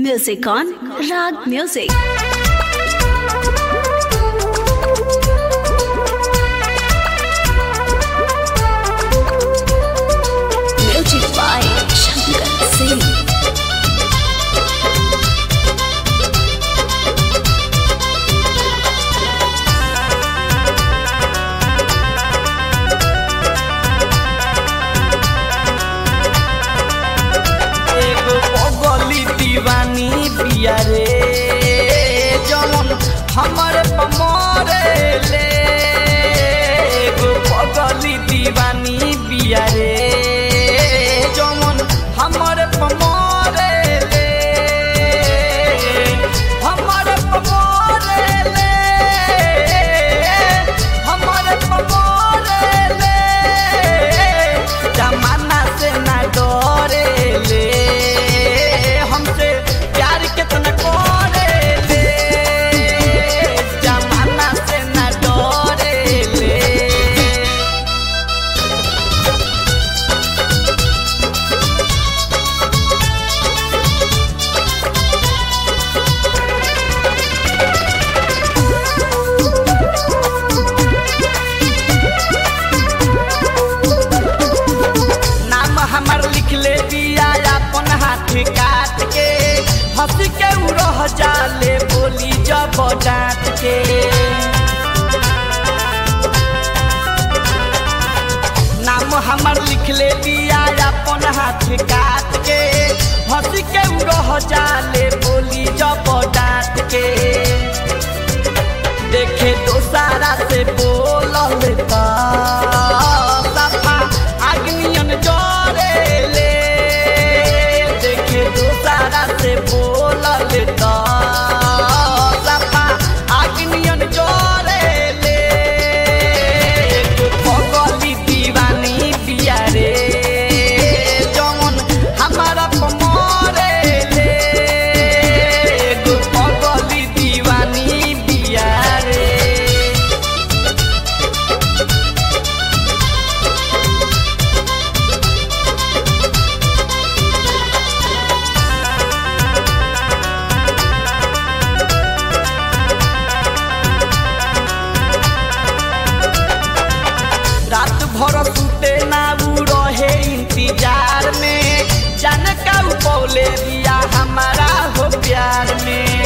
Music on Rag Music. Music by Shankar Singh. दीवानी पिया रे जमन हमारे पमरे ले गो पगली दीवानी पिया रे जमन हमारे पमरे ले हमारे पमरे ले हमारे पमरे ले जमाना से ना डरे ले कितना कोरे ले जमाना से न डरे ले नाम हमार लिख ले दिया अपन हाथ काट के हंस के रह जाले बोली जब डांट के नाम हमार लिख ले दिया अपन हाथ काट के हंस के रह जाले बोली जब डांट के देखे तो सारा से बोल लेता सफा अग्नियन जरे ले देखे तो सारा से बोल लेता सफा अग्नियन जरे ले पगली दीवानी पिया रे जमन हमारा पमरे ले पगली दीवानी पिया रे रात भर सुते ना उ रहे इंतजार में जाने का पौले दिया हमारा हो प्यार में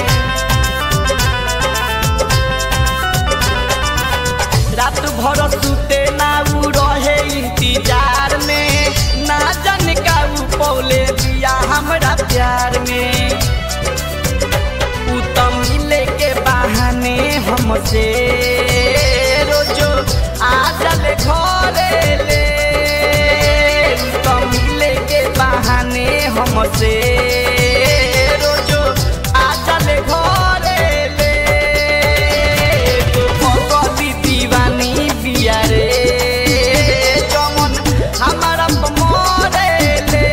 रात भर सुते ना उ रहे इंतजार में ना जाने का पौले दिया हमारा प्यार में उ तो मिले के बहाने हमसे रोजो आ चले घरे ले तो मिले के बहाने हमसे रोजो आ चले घरे ले पगली दीवानी पिया रे जमन हमारा पमरे ले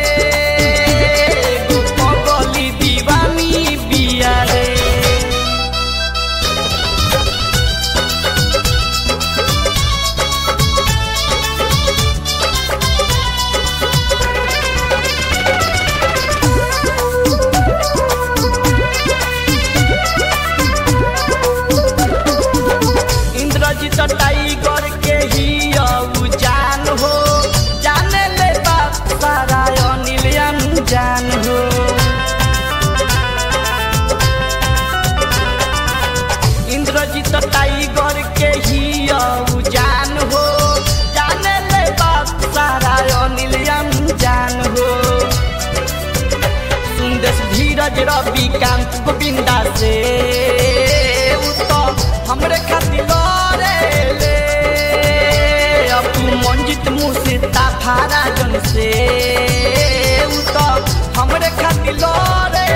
पगली दीवानी पिया रे इंद्रजीत टाइगर के ही जान हो जाने ले बात सारा अनिल अनजान हो इंद्रजीत टाइगर के ही जान हो जाने ले बात सारा अनिल अनजान हो सुंदर धीरज रविकांत गोविंदा से हमरे खातिर लड़े ले अब तू मंजित मुसीता फारा जन से तो हमरे खातिर लड़े